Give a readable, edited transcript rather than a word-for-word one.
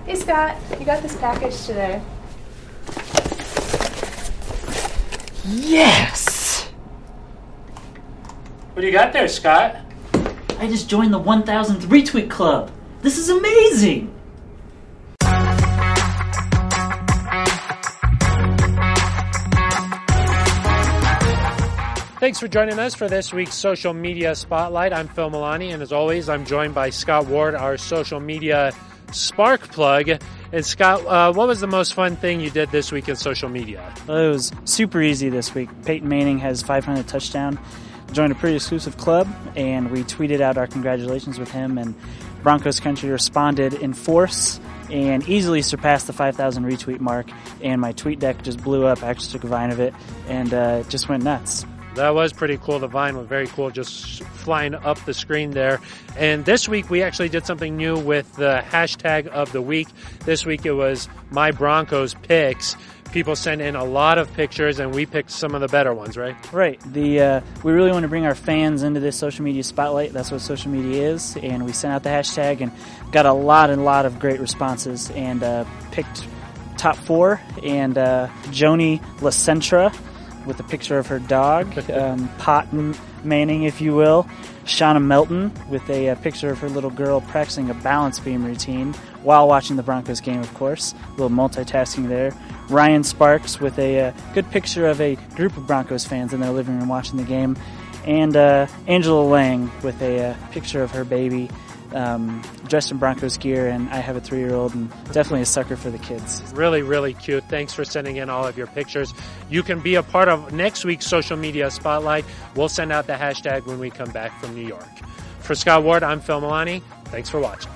Hey Scott, you got this package today. Yes! What do you got there, Scott? I just joined the 1000th retweet club. This is amazing! Thanks for joining us for this week's Social Media Spotlight. I'm Phil Milani, and as always, I'm joined by Scott Ward, our social media spark plug. And Scott, what was the most fun thing you did this week in social media? Well, it was super easy this week. Peyton Manning has 500 touchdown. Joined a pretty exclusive club, and we tweeted out our congratulations with him, and Broncos Country responded in force and easily surpassed the 5,000 retweet mark, and my tweet deck just blew up. I actually took a Vine of it, and it just went nuts. That was pretty cool. The Vine was very cool, just flying up the screen there. And this week, we actually did something new with the hashtag of the week. This week, it was My Broncos Picks. People sent in a lot of pictures, and we picked some of the better ones, right? Right. We really want to bring our fans into this social media spotlight. That's what social media is. And we sent out the hashtag and got a lot of great responses, and picked top 4. And Joni LaCentra with a picture of her dog, Peyton Manning, if you will. Shauna Melton with a picture of her little girl practicing a balance beam routine while watching the Broncos game, of course. A little multitasking there. Ryan Sparks with a good picture of a group of Broncos fans in their living room watching the game. And Angela Lang with a picture of her baby dressed in Broncos gear, and I have a 3-year-old and definitely a sucker for the kids. Really, really cute. Thanks for sending in all of your pictures. You can be a part of next week's Social Media Spotlight. We'll send out the hashtag when we come back from New York. For Scott Ward, I'm Phil Milani. Thanks for watching.